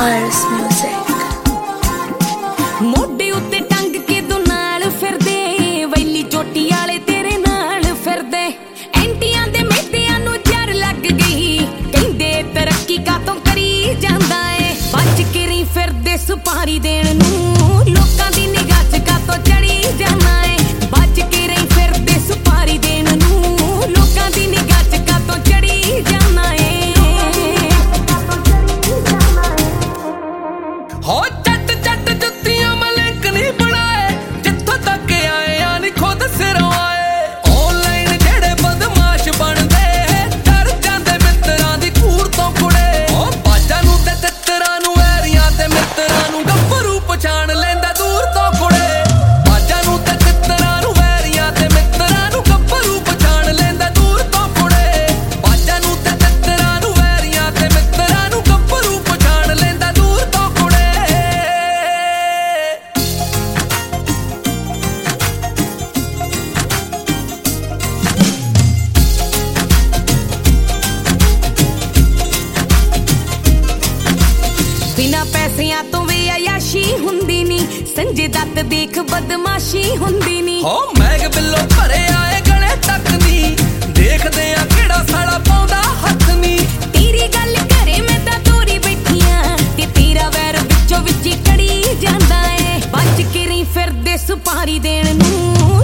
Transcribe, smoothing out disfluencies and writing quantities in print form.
Paris Music। ਮੋਢੇ ਉੱਤੇ ਟੰਗ ਕੇ ਤੂੰ ਨਾਲ ਫਿਰਦੇ, ਵੈਲੀ ਚੋਟੀ ਵਾਲੇ ਤੇਰੇ ਨਾਲ ਫਿਰਦੇ। ਐਂਟੀਆਂ ਦੇ ਮੇਤਿਆਂ ਨੂੰ ਜਰ ਲੱਗ ਗਈ, ਕਹਿੰਦੇ ਤਰੱਕੀ ਕਾਤੋਂ ਕਰੀ ਜਾਂਦਾ ਏ। ਬਚ ਕੇ ਰਹੀ ਫਿਰਦੇ ਸੁਪਾਰੀ ਦੇਣ ਨੂੰ, ਲੋਕਾਂ ਦੀ ਨਿਗਾਹ 'ਚ ਕਾਤੋਂ ਚੜੀ ਜਾਣਾ ਏ। ਬਚ ਕੇ ਰਹੀ ਫਿਰਦੇ ਸੁਪਾਰੀ ਦੇਣ ਨੂੰ, ਲੋਕਾਂ ਦੀ ਨਿਗਾਹ 'ਚ ਕਾਤੋਂ ਚੜੀ ਜਾਣਾ ਏ। ਹੋ ਚੱਟ ਚੱਟ ਜੁੱਤੀਆਂ ਮਲਿਕ ਨਹੀਂ ਬਣਾਏ, ਜਿੱਥੋਂ ਤੱਕ ਆਏ ਆ ਨੀ ਖੁਦ ਸਿਰੋਂ ਆਏ। ਆਨਲਾਈਨ ਜਿਹੜੇ ਬਦਮਾਸ਼ ਬਣਦੇ, ਡਰ ਜਾਂਦੇ ਮਿੱਤਰਾਂ ਦੀ ਕੂੜ ਤੋਂ ਕੁੜੇ। ਉਹ ਬਾਜਾਂ ਨੂੰ ਤੇ ਤਿੱਤਰਾਂ ਨੂੰ, ਐਰੀਆਂ ਤੇ ਮਿੱਤਰਾਂ ਨੂੰ, ਗੱਭਰੂ ਪਛਾਣ ਲੈਂਦਾ ਦੂਰ ਤੋਂ ਕੁੜੇ। ਬਾਜਾਂ ਨੂੰ ਤੇ ਤਿੱਤਰਾਂ ਨੂੰ, ਐਰੀਆਂ ਤੇ ਮਿੱਤਰਾਂ ਨੂੰ, ਗੱਭਰੂ ਪਛਾਣ ਲੈਂਦਾ ਦੂਰ ਤੋਂ ਕੁੜੇ। ਬਾਜਾਂ ਨੂੰ ਤੇ ਤਿੱਤਰਾਂ ਨੂੰ, ਐਰੀਆਂ ਤੇ ਮਿੱਤਰਾਂ ਨੂੰ, ਗੱਭਰੂ ਪਛਾਣ ਲੈਂਦਾ ਦੂਰ ਤੋਂ ਕੁੜੇ। ਬਿਨਾ ਪੈਸਿਆਂ ਤੋਂ ਵੀ ਆਯਾਸ਼ੀ ਹੁੰਦੀ ਨੀ, ਸੰਜੇ ਦੱਤ ਦੇਖ ਬਦਮਾਸ਼ੀ ਹੁੰਦੀ ਨੀ। ਹੋ ਮੈਗ ਬਿੱਲੋ ਭਰੇ ਆਏ ਗਲੇ ਤੱਕ ਨੀ, ਦੇਖਦੇ ਆ ਕਿਹੜਾ ਸਾਲਾ ਪਾਉਂਦਾ ਹੱਥ ਨੀ। ਤੇਰੀ ਗੱਲ ਕਰੇ ਮੈਂ ਤਾਂ ਤੋਰੀ ਬੈਠੀਆਂ, ਤੇ ਤੇਰਾ ਵੈਰ ਵਿੱਚੋਂ ਵਿੱਚ ਕੜੀ ਜਾਂਦਾ ਏ। ਬਚ ਕੇ ਰਹੀ ਫਿਰਦੇ ਸੁਪਾਰੀ ਦੇਣ ਨੂੰ,